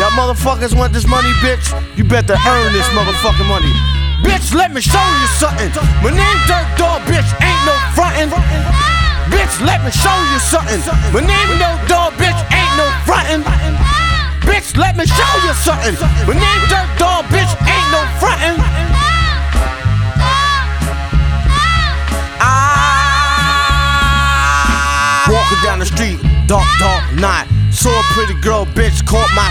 Y'all motherfuckers want this money, bitch? You better earn this motherfucking money. Bitch, let me show you something. My name Dirt Dog, bitch, ain't no frontin'. Bitch, let me show you something. My name No Dog, bitch, ain't no frontin'. Bitch, let me show you something. My name Dirt Dog, bitch, ain't no frontin'. Walking down the street, dark night. Saw a pretty girl, bitch, caught my